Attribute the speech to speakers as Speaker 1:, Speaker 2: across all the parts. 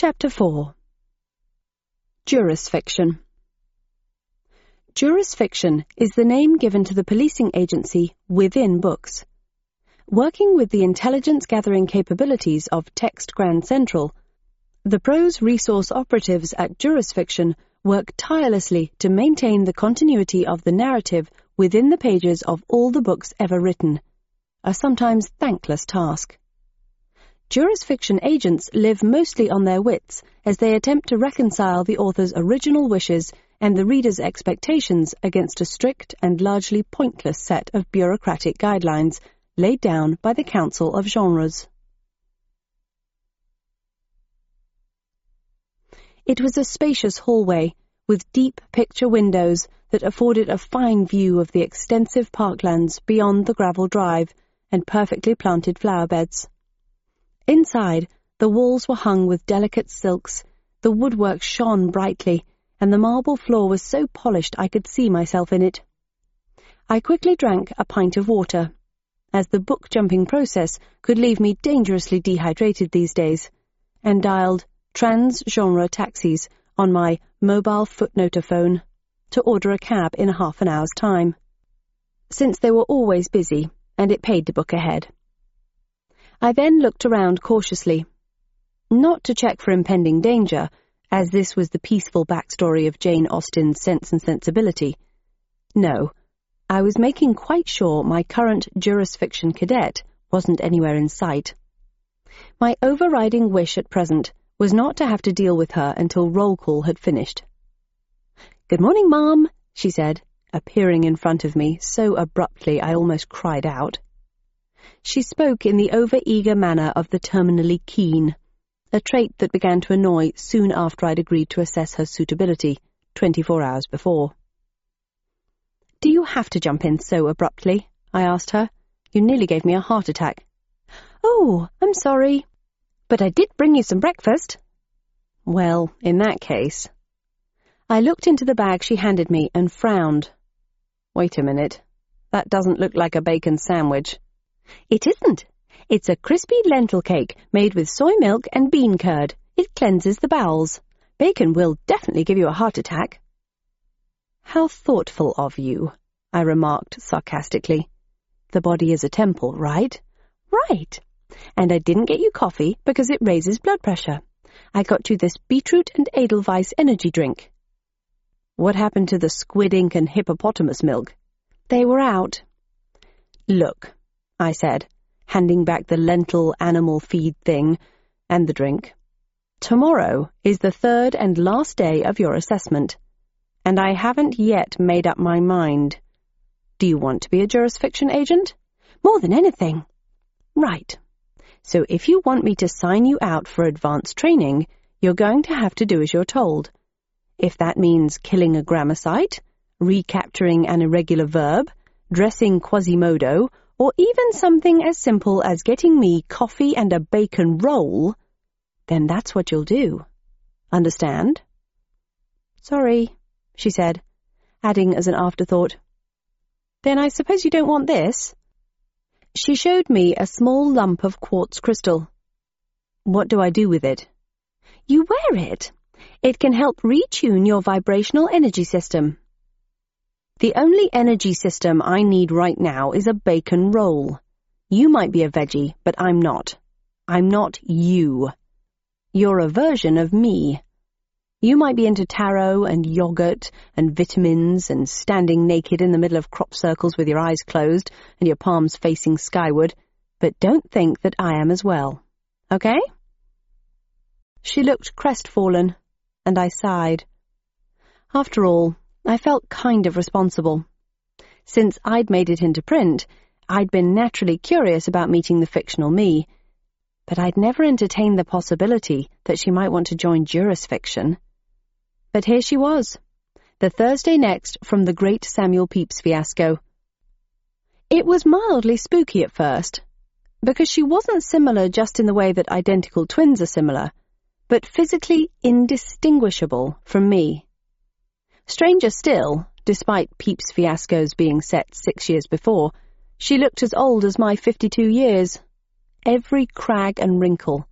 Speaker 1: Chapter 4. Jurisfiction. Jurisfiction is the name given to the policing agency within books. Working with the intelligence-gathering capabilities of Text Grand Central, the prose resource operatives at Jurisfiction work tirelessly to maintain the continuity of the narrative within the pages of all the books ever written, a sometimes thankless task. Jurisfiction agents live mostly on their wits as they attempt to reconcile the author's original wishes and the reader's expectations against a strict and largely pointless set of bureaucratic guidelines laid down by the Council of Genres. It was a spacious hallway with deep picture windows that afforded a fine view of the extensive parklands beyond the gravel drive and perfectly planted flower beds. Inside, the walls were hung with delicate silks, the woodwork shone brightly, and the marble floor was so polished I could see myself in it. I quickly drank a pint of water, as the book-jumping process could leave me dangerously dehydrated these days, and dialed trans-genre taxis on my mobile footnotaphone to order a cab in half an hour's time, since they were always busy and it paid to book ahead. I then looked around cautiously, not to check for impending danger, as this was the peaceful backstory of Jane Austen's Sense and Sensibility. No, I was making quite sure my current Jurisfiction cadet wasn't anywhere in sight. My overriding wish at present was not to have to deal with her until roll call had finished. "Good morning, Mom," she said, appearing in front of me so abruptly I almost cried out. She spoke in the over-eager manner of the terminally keen, a trait that began to annoy soon after I'd agreed to assess her suitability, 24 hours before. "Do you have to jump in so abruptly?" I asked her. "You nearly gave me a heart attack." "Oh, I'm sorry. But I did bring you some breakfast." "Well, in that case." I looked into the bag she handed me and frowned. "Wait a minute. That doesn't look like a bacon sandwich." "It isn't. It's a crispy lentil cake made with soy milk and bean curd. It cleanses the bowels. Bacon will definitely give you a heart attack." "How thoughtful of you," I remarked sarcastically. "The body is a temple, right?" "Right. And I didn't get you coffee because it raises blood pressure. I got you this beetroot and edelweiss energy drink." "What happened to the squid ink and hippopotamus milk?" "They were out." "Look," I said, handing back the lentil animal feed thing and the drink. "Tomorrow is the third and last day of your assessment, and I haven't yet made up my mind. Do you want to be a Jurisfiction agent?" "More than anything." "Right. So if you want me to sign you out for advanced training, you're going to have to do as you're told. If that means killing a grammar site, recapturing an irregular verb, dressing Quasimodo, or even something as simple as getting me coffee and a bacon roll, then that's what you'll do. Understand?" "Sorry," she said, adding as an afterthought, "Then I suppose you don't want this?" She showed me a small lump of quartz crystal. "What do I do with it?" "You wear it. It can help retune your vibrational energy system." "The only energy system I need right now is a bacon roll. You might be a veggie, but I'm not. I'm not you. You're a version of me. You might be into tarot and yogurt and vitamins and standing naked in the middle of crop circles with your eyes closed and your palms facing skyward, but don't think that I am as well. Okay?" She looked crestfallen, and I sighed. After all, I felt kind of responsible. Since I'd made it into print, I'd been naturally curious about meeting the fictional me, but I'd never entertained the possibility that she might want to join Jurisfiction. But here she was, the Thursday next from the great Samuel Pepys fiasco. It was mildly spooky at first, because she wasn't similar just in the way that identical twins are similar, but physically indistinguishable from me. Stranger still, despite Pepys' fiascos being set 6 years before, she looked as old as my 52 years. Every crag and wrinkle,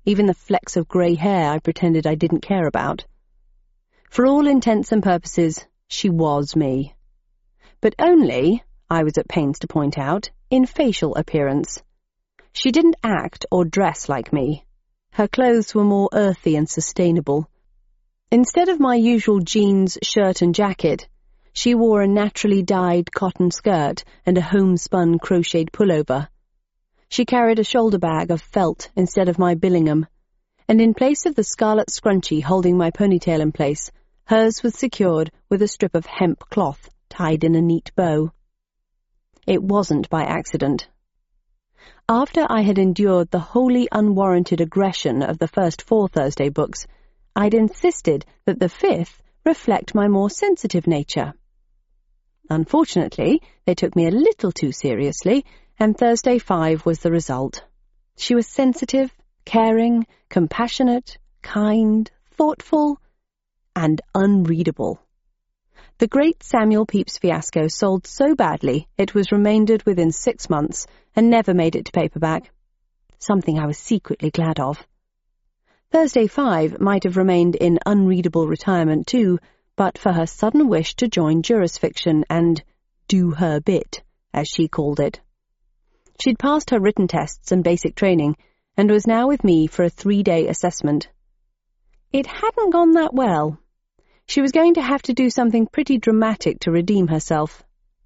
Speaker 1: even the flecks of grey hair I pretended I didn't care about. For all intents and purposes, she was me. But only, I was at pains to point out, in facial appearance. She didn't act or dress like me. Her clothes were more earthy and sustainable. Instead of my usual jeans, shirt and jacket, she wore a naturally dyed cotton skirt and a homespun crocheted pullover. She carried a shoulder bag of felt instead of my Billingham, and in place of the scarlet scrunchie holding my ponytail in place, hers was secured with a strip of hemp cloth tied in a neat bow. It wasn't by accident. After I had endured the wholly unwarranted aggression of the first 4 Thursday books, I'd insisted that the 5th reflect my more sensitive nature. Unfortunately, they took me a little too seriously, and Thursday 5 was the result. She was sensitive, caring, compassionate, kind, thoughtful, and unreadable. The great Samuel Pepys fiasco sold so badly it was remaindered within 6 months and never made it to paperback, something I was secretly glad of. Thursday 5 might have remained in unreadable retirement too, but for her sudden wish to join Jurisfiction and do her bit, as she called it. She'd passed her written tests and basic training, and was now with me for a 3-day assessment. It hadn't gone that well. She was going to have to do something pretty dramatic to redeem herself.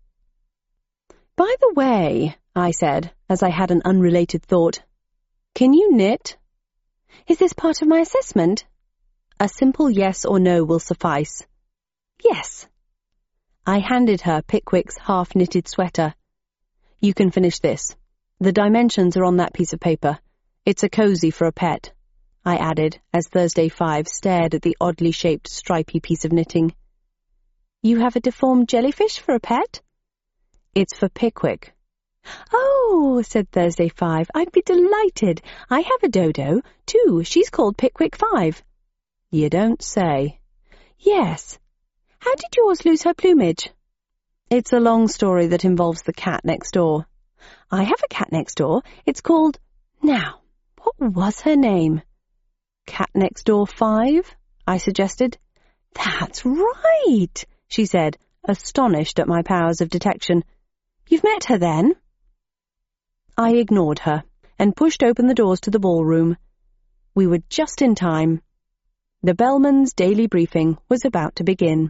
Speaker 1: "By the way," I said, as I had an unrelated thought, "can you knit?" "Is this part of my assessment?" "A simple yes or no will suffice." "Yes." I handed her Pickwick's half-knitted sweater. "You can finish this. The dimensions are on that piece of paper. It's a cozy for a pet," I added, as Thursday 5 stared at the oddly shaped, stripy piece of knitting. "You have a deformed jellyfish for a pet?" "It's for Pickwick." "Oh," said Thursday 5, "I'd be delighted. I have a dodo, too. She's called Pickwick 5. "You don't say." "Yes. How did yours lose her plumage?" "It's a long story that involves the cat next door." "I have a cat next door. It's called... Now, what was her name?" "Cat Next Door 5, I suggested. "That's right," she said, astonished at my powers of detection. "You've met her, then?" I ignored her and pushed open the doors to the ballroom. We were just in time. The bellman's daily briefing was about to begin.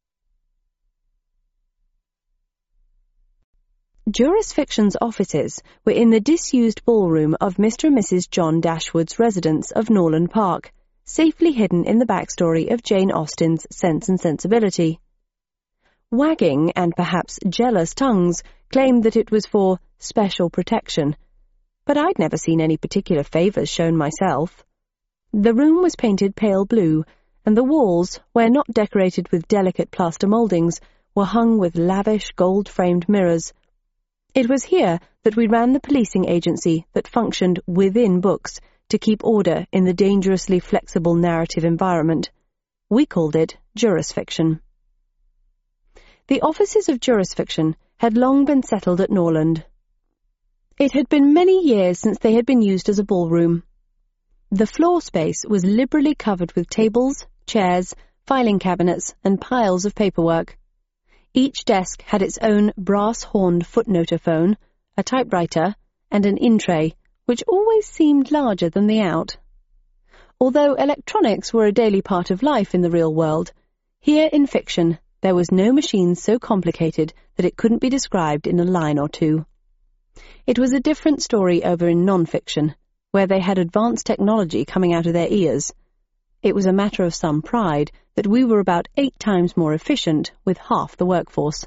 Speaker 1: Jurisfiction's offices were in the disused ballroom of Mr. and Mrs. John Dashwood's residence of Norland Park, safely hidden in the backstory of Jane Austen's Sense and Sensibility. Wagging and perhaps jealous tongues claimed that it was for special protection, but I'd never seen any particular favours shown myself. The room was painted pale blue, and the walls, where not decorated with delicate plaster mouldings, were hung with lavish gold-framed mirrors. It was here that we ran the policing agency that functioned within books to keep order in the dangerously flexible narrative environment. We called it Jurisfiction. The offices of Jurisfiction had long been settled at Norland. It had been many years since they had been used as a ballroom. The floor space was liberally covered with tables, chairs, filing cabinets, and piles of paperwork. Each desk had its own brass-horned footnotophone, a typewriter, and an in-tray, which always seemed larger than the out. Although electronics were a daily part of life in the real world, here in fiction there was no machine so complicated that it couldn't be described in a line or two. It was a different story over in non-fiction, where they had advanced technology coming out of their ears. It was a matter of some pride that we were about 8 times more efficient with half the workforce.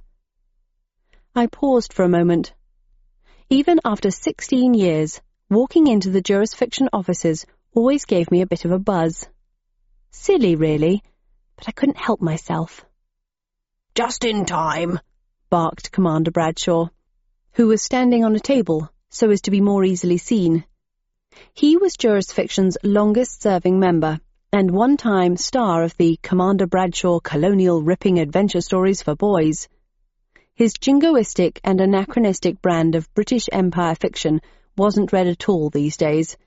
Speaker 1: I paused for a moment. Even after 16 years, walking into the Jurisfiction offices always gave me a bit of a buzz. Silly, really, but I couldn't help myself. "Just in time," barked Commander Bradshaw, who was standing on a table so as to be more easily seen. He was Jurisfiction's longest-serving member, and one-time star of the Commander Bradshaw colonial ripping adventure stories for boys. His jingoistic and anachronistic brand of British Empire fiction wasn't read at all these days.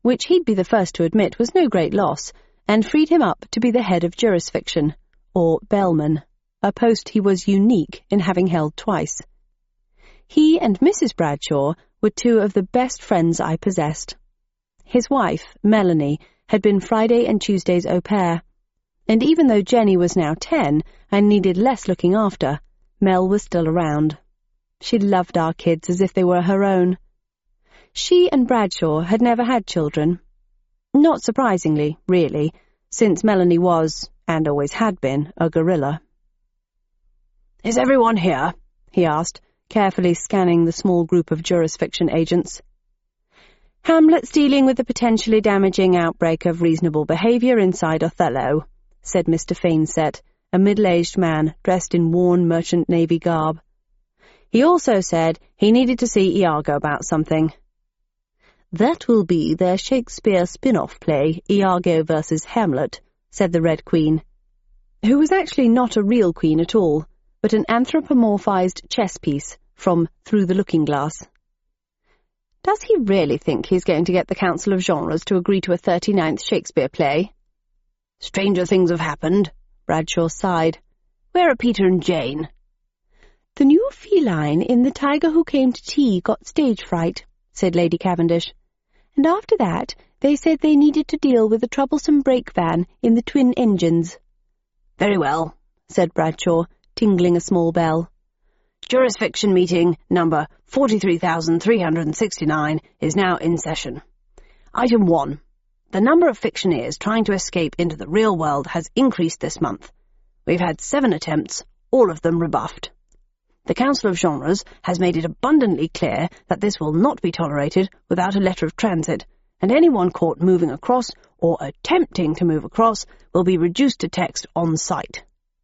Speaker 1: which he'd be the first to admit was no great loss, and freed him up to be the head of jurisfiction, or bellman, a post he was unique in having held twice. He and Mrs. Bradshaw were two of the best friends I possessed. His wife, Melanie, had been Friday and Tuesday's au pair, and even though Jenny was now 10 and needed less looking after, Mel was still around. She loved our kids as if they were her own. She and Bradshaw had never had children. Not surprisingly, really, since Melanie was, and always had been, a gorilla. "Is everyone here?" he asked, carefully scanning the small group of jurisfiction agents. "Hamlet's dealing with the potentially damaging outbreak of reasonable behaviour inside Othello," said Mr. Fainsett, a middle-aged man dressed in worn merchant navy garb. He also said he needed to see Iago about something. "That will be their Shakespeare spin-off play, Iago versus Hamlet," said the Red Queen, who was actually not a real queen at all, but an anthropomorphized chess piece from Through the Looking Glass. "Does he really think he's going to get the Council of Genres to agree to a 39th Shakespeare play?" "Stranger things have happened," Bradshaw sighed. "Where are Peter and Jane?" "The new feline in The Tiger Who Came to Tea got stage fright," said Lady Cavendish. "And after that, they said they needed to deal with the troublesome brake van in the twin engines." "Very well," said Bradshaw, tingling a small bell. "Jurisfiction meeting number 43,369 is now in session. Item 1. The number of fictioneers trying to escape into the real world has increased this month. We've had 7 attempts, all of them rebuffed. The Council of Genres has made it abundantly clear that this will not be tolerated without a letter of transit, and anyone caught moving across or attempting to move across will be reduced to text on sight."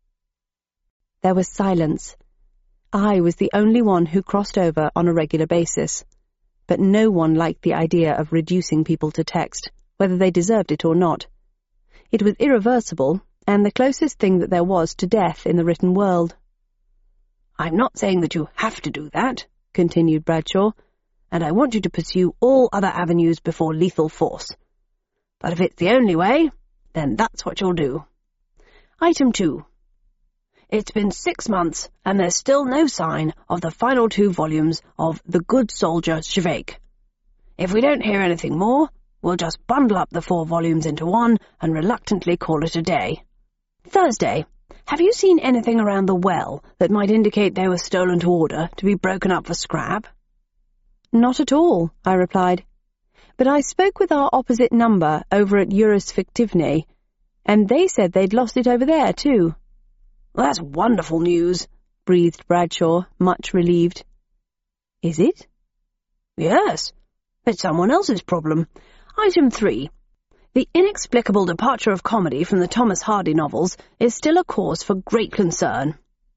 Speaker 1: There was silence. I was the only one who crossed over on a regular basis, but no one liked the idea of reducing people to text, whether they deserved it or not. It was irreversible, and the closest thing that there was to death in the written world. "I'm not saying that you have to do that," continued Bradshaw, "and I want you to pursue all other avenues before lethal force. But if it's the only way, then that's what you'll do. Item 2. It's been 6 months, and there's still no sign of the final 2 volumes of The Good Soldier Schweik. If we don't hear anything more, we'll just bundle up the 4 volumes into one and reluctantly call it a day. Thursday. Have you seen anything around the well that might indicate they were stolen to order to be broken up for scrap?" "Not at all," I replied. "But I spoke with our opposite number over at Juris Fictivne, and they said they'd lost it over there, too." "Well, that's wonderful news," breathed Bradshaw, much relieved. "Is it?" "Yes. It's someone else's problem. Item 3. The inexplicable departure of comedy from the Thomas Hardy novels is still a cause for great concern."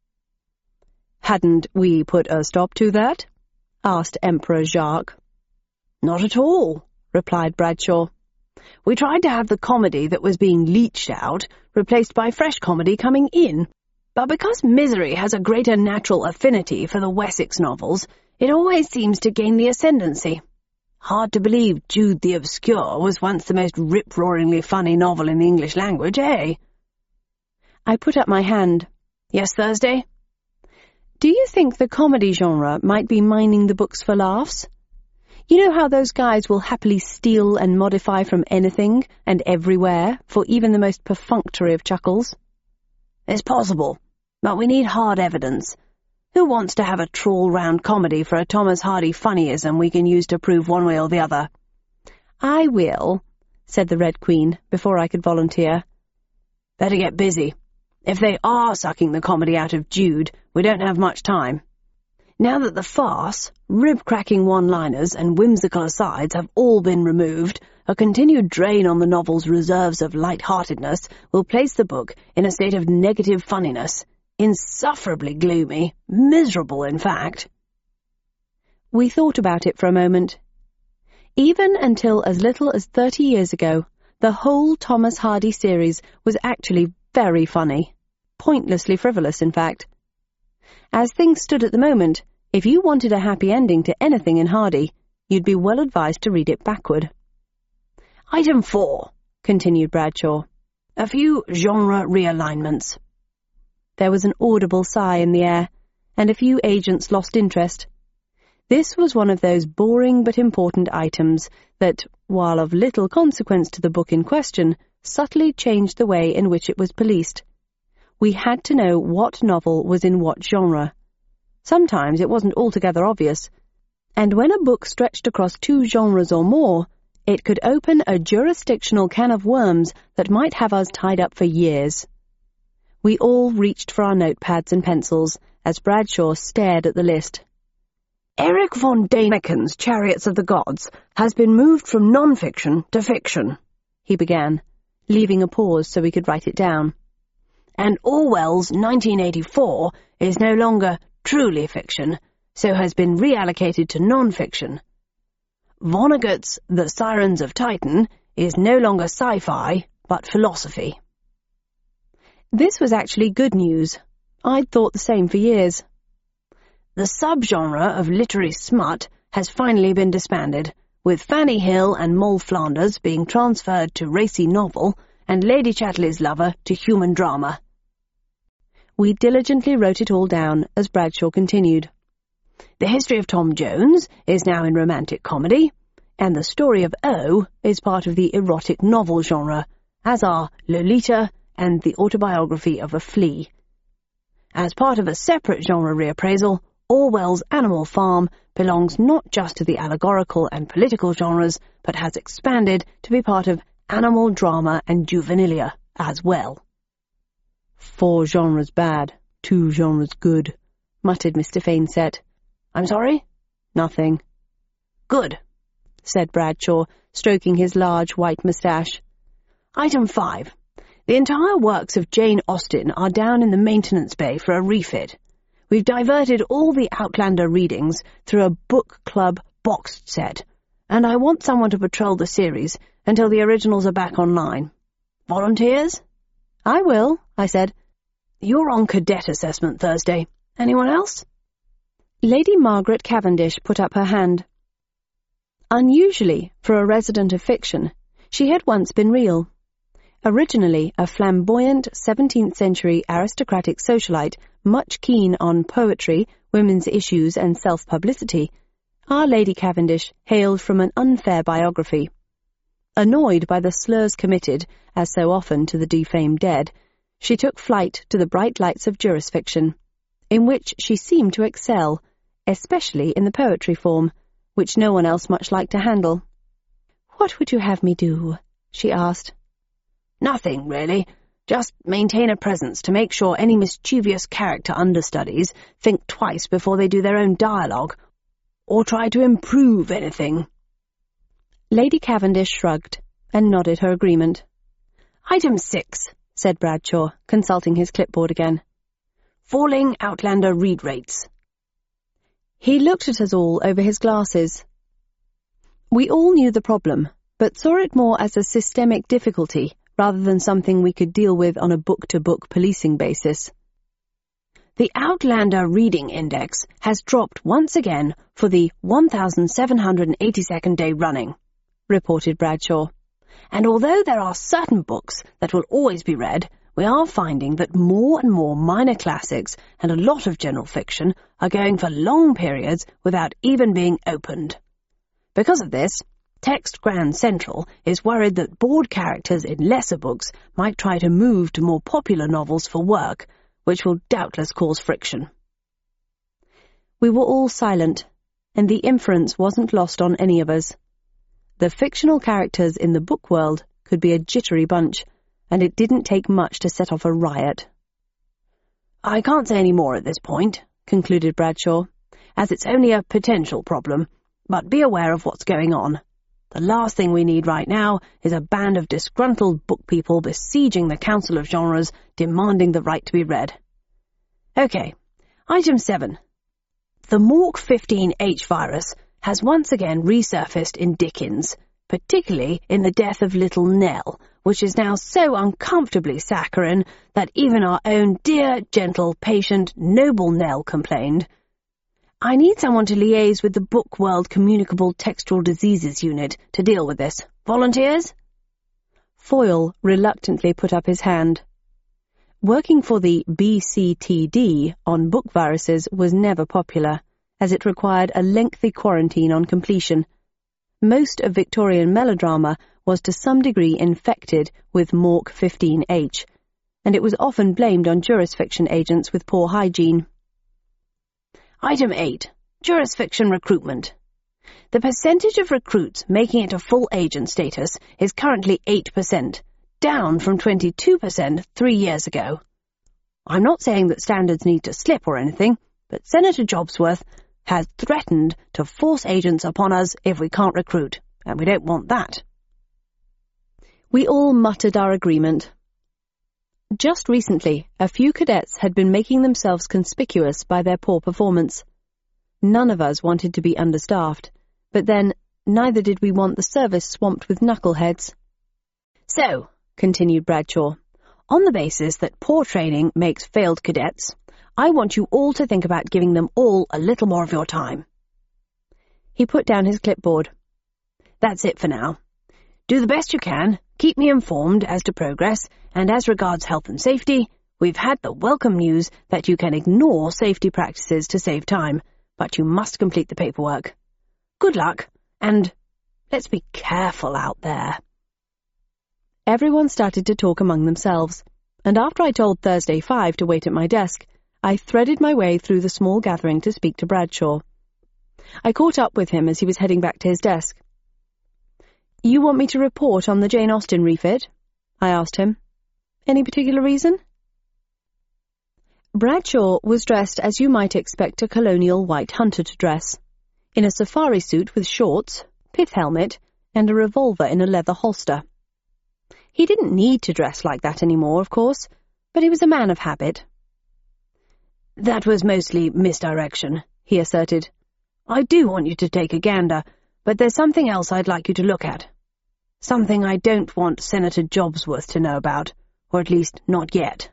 Speaker 1: "Hadn't we put a stop to that?" asked Emperor Jacques. "Not at all," replied Bradshaw. "We tried to have the comedy that was being leached out replaced by fresh comedy coming in, but because misery has a greater natural affinity for the Wessex novels, it always seems to gain the ascendancy. Hard to believe Jude the Obscure was once the most rip-roaringly funny novel in the English language, eh?" I put up my hand. "Yes, Thursday?" "Do you think the comedy genre might be mining the books for laughs? You know how those guys will happily steal and modify from anything and everywhere for even the most perfunctory of chuckles?" "It's possible, but we need hard evidence. Who wants to have a trawl-round comedy for a Thomas Hardy funnyism we can use to prove one way or the other?" "I will," said the Red Queen, before I could volunteer. "Better get busy. If they are sucking the comedy out of Jude, we don't have much time. Now that the farce, rib-cracking one-liners, and whimsical asides have all been removed, a continued drain on the novel's reserves of light-heartedness will place the book in a state of negative funniness, insufferably gloomy, miserable, in fact." We thought about it for a moment. Even until as little as 30 years ago, the whole Thomas Hardy series was actually very funny, pointlessly frivolous, in fact. As things stood at the moment, if you wanted a happy ending to anything in Hardy, you'd be well advised to read it backward.
Speaker 2: Item 4, continued Bradshaw. A few genre realignments.
Speaker 1: There was an audible sigh in the air, and a few agents lost interest. This was one of those boring but important items that, while of little consequence to the book in question, subtly changed the way in which it was policed. We had to know what novel was in what genre. Sometimes it wasn't altogether obvious, and when a book stretched across 2 genres or more, it could open a jurisdictional can of worms that might have us tied up for years. We all reached for our notepads and pencils as Bradshaw stared at the list.
Speaker 2: Erich von Däniken's Chariots of the Gods has been moved from non-fiction to fiction, he began, leaving a pause so we could write it down. And Orwell's 1984 is no longer truly fiction, so has been reallocated to non-fiction. Vonnegut's The Sirens of Titan is no longer sci-fi, but philosophy.
Speaker 1: This was actually good news. I'd thought the same for years.
Speaker 2: The subgenre of literary smut has finally been disbanded, with Fanny Hill and Moll Flanders being transferred to racy novel and Lady Chatterley's Lover to human drama.
Speaker 1: We diligently wrote it all down as Bradshaw continued.
Speaker 2: The History of Tom Jones is now in romantic comedy, and The Story of O is part of the erotic novel genre, as are Lolita and The Autobiography of a Flea. As part of a separate genre reappraisal, Orwell's Animal Farm belongs not just to the allegorical and political genres, but has expanded to be part of animal drama and juvenilia as well.
Speaker 1: 4 genres bad, 2 genres good, muttered Mr. Fainsett.
Speaker 2: I'm sorry?
Speaker 1: Nothing.
Speaker 2: Good,
Speaker 1: said Bradshaw, stroking his large white moustache.
Speaker 2: Item 5. The entire works of Jane Austen are down in the maintenance bay for a refit. We've diverted all the Outlander readings through a book club boxed set, and I want someone to patrol the series until the originals are back online. Volunteers?
Speaker 1: I will, I said.
Speaker 2: You're on cadet assessment Thursday. Anyone else?
Speaker 1: Lady Margaret Cavendish put up her hand. Unusually, for a resident of fiction, she had once been real. Originally a flamboyant 17th-century aristocratic socialite, much keen on poetry, women's issues, and self-publicity, Our Lady Cavendish hailed from an unfair biography. Annoyed by the slurs committed, as so often to the defamed dead, she took flight to the bright lights of jurisfiction, in which she seemed to excel, especially in the poetry form, which no one else much liked to handle. "What would you have me do?" she asked.
Speaker 2: "Nothing, really. Just maintain a presence to make sure any mischievous character understudies think twice before they do their own dialogue, or try to improve anything."
Speaker 1: Lady Cavendish shrugged and nodded her agreement.
Speaker 2: "Item 6, said Bradshaw, consulting his clipboard again. Falling Outlander read rates.
Speaker 1: He looked at us all over his glasses. We all knew the problem, but saw it more as a systemic difficulty rather than something we could deal with on a book-to-book policing basis.
Speaker 2: The Outlander Reading Index has dropped once again for the 1,782nd day running, reported Bradshaw. And although there are certain books that will always be read, we are finding that more and more minor classics and a lot of general fiction are going for long periods without even being opened. Because of this, Text Grand Central is worried that bored characters in lesser books might try to move to more popular novels for work, which will doubtless cause friction.
Speaker 1: We were all silent, and the inference wasn't lost on any of us. The fictional characters in the book world could be a jittery bunch, and it didn't take much to set off a riot.
Speaker 2: "I can't say any more at this point," concluded Bradshaw, "as it's only a potential problem, but be aware of what's going on. The last thing we need right now is a band of disgruntled book people besieging the Council of Genres, demanding the right to be read. Okay, item 7. The Mork 15H virus has once again resurfaced in Dickens, particularly in the death of little Nell, which is now so uncomfortably saccharine that even our own dear, gentle, patient, noble Nell complained. I need someone to liaise with the Book World Communicable Textual Diseases Unit to deal with this. Volunteers?
Speaker 1: Foyle reluctantly put up his hand. Working for the BCTD on book viruses was never popular, as it required a lengthy quarantine on completion. Most of Victorian melodrama was to some degree infected with Mork 15H, and it was often blamed on jurisfiction agents with poor hygiene.
Speaker 2: Item 8. Jurisfiction recruitment. The percentage of recruits making it to full agent status is currently 8%, down from 22% 3 years ago. I'm not saying that standards need to slip or anything, but Senator Jobsworth has threatened to force agents upon us if we can't recruit, and we don't want that.
Speaker 1: We all muttered our agreement. Just recently, a few cadets had been making themselves conspicuous by their poor performance. None of us wanted to be understaffed, but then neither did we want the service swamped with knuckleheads.
Speaker 2: So, continued Bradshaw, on the basis that poor training makes failed cadets, I want you all to think about giving them all a little more of your time.
Speaker 1: He put down his clipboard.
Speaker 2: That's it for now. Do the best you can, keep me informed as to progress, and as regards health and safety, we've had the welcome news that you can ignore safety practices to save time, but you must complete the paperwork. Good luck, and let's be careful out there.
Speaker 1: Everyone started to talk among themselves, and after I told Thursday 5 to wait at my desk, I threaded my way through the small gathering to speak to Bradshaw. I caught up with him as he was heading back to his desk. "You want me to report on the Jane Austen refit?" I asked him. "Any particular reason?" Bradshaw was dressed as you might expect a colonial white hunter to dress, in a safari suit with shorts, pith helmet, and a revolver in a leather holster. He didn't need to dress like that anymore, of course, but he was a man of habit.
Speaker 2: "That was mostly misdirection," he asserted. "I do want you to take a gander, but there's something else I'd like you to look at. Something I don't want Senator Jobsworth to know about, or at least not yet."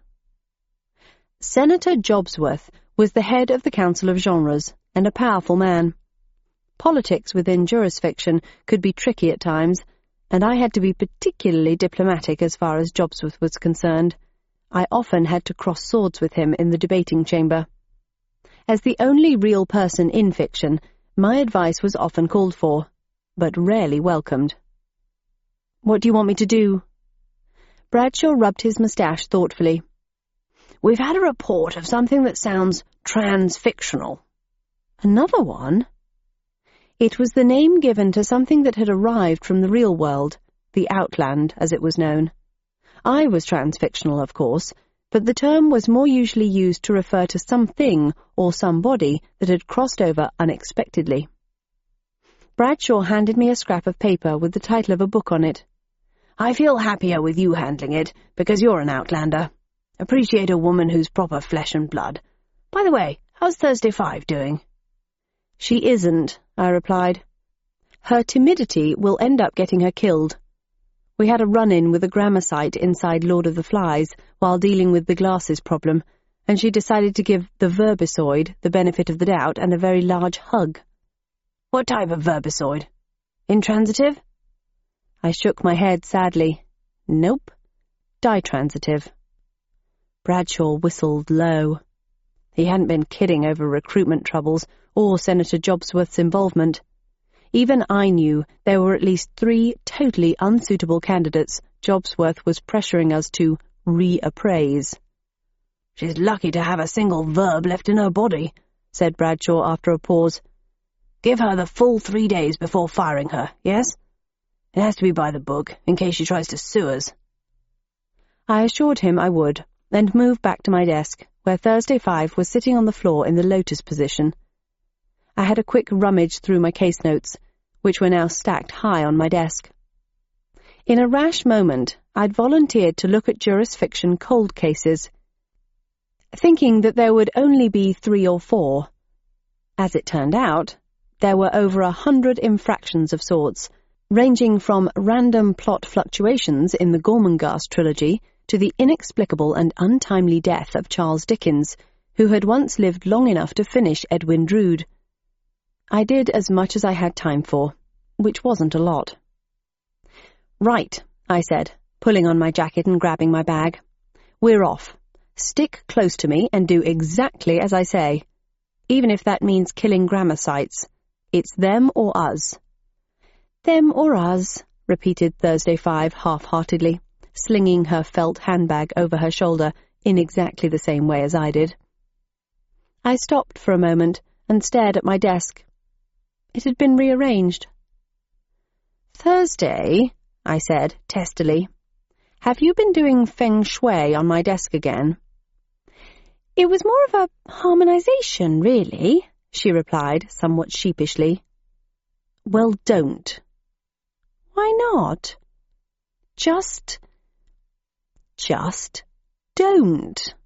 Speaker 1: Senator Jobsworth was the head of the Council of Genres, and a powerful man. Politics within jurisfiction could be tricky at times, and I had to be particularly diplomatic as far as Jobsworth was concerned. I often had to cross swords with him in the debating chamber. As the only real person in fiction, my advice was often called for, but rarely welcomed. "What do you want me to do?" Bradshaw rubbed his moustache thoughtfully.
Speaker 2: "We've had a report of something that sounds transfictional."
Speaker 1: "Another one?" It was the name given to something that had arrived from the real world, the Outland, as it was known. I was transfictional, of course, but the term was more usually used to refer to something or somebody that had crossed over unexpectedly. Bradshaw handed me a scrap of paper with the title of a book on it.
Speaker 2: "I feel happier with you handling it, because you're an Outlander. Appreciate a woman who's proper flesh and blood. By the way, how's Thursday 5 doing?"
Speaker 1: "She isn't," I replied. "Her timidity will end up getting her killed. We had a run-in with a grammar site inside Lord of the Flies while dealing with the glasses problem, and she decided to give the verbisoid the benefit of the doubt and a very large hug."
Speaker 2: "What type of verbisoid? Intransitive?"
Speaker 1: I shook my head sadly. "Nope. Ditransitive." Bradshaw whistled low. He hadn't been kidding over recruitment troubles or Senator Jobsworth's involvement. Even I knew there were at least 3 totally unsuitable candidates Jobsworth was pressuring us to reappraise.
Speaker 2: "She's lucky to have a single verb left in her body," said Bradshaw after a pause. "Give her the full 3 days before firing her, yes? It has to be by the book, in case she tries to sue us."
Speaker 1: I assured him I would, and moved back to my desk, where Thursday 5 was sitting on the floor in the lotus position. I had a quick rummage through my case notes, which were now stacked high on my desk. In a rash moment, I'd volunteered to look at jurisfiction cold cases, thinking that there would only be 3 or 4. As it turned out, there were over 100 infractions of sorts, ranging from random plot fluctuations in the Gormenghast trilogy to the inexplicable and untimely death of Charles Dickens, who had once lived long enough to finish Edwin Drood. I did as much as I had time for, which wasn't a lot. "Right," I said, pulling on my jacket and grabbing my bag. "We're off. Stick close to me and do exactly as I say. Even if that means killing grammar sites. It's them or us."
Speaker 2: "Them or us,"
Speaker 1: repeated Thursday 5 half-heartedly, slinging her felt handbag over her shoulder in exactly the same way as I did. I stopped for a moment and stared at my desk. It had been rearranged. "Thursday," I said testily, "have you been doing feng shui on my desk again?"
Speaker 2: "It was more of a harmonization, really," she replied somewhat sheepishly.
Speaker 1: "Well, don't."
Speaker 2: "Why not?"
Speaker 1: Just don't."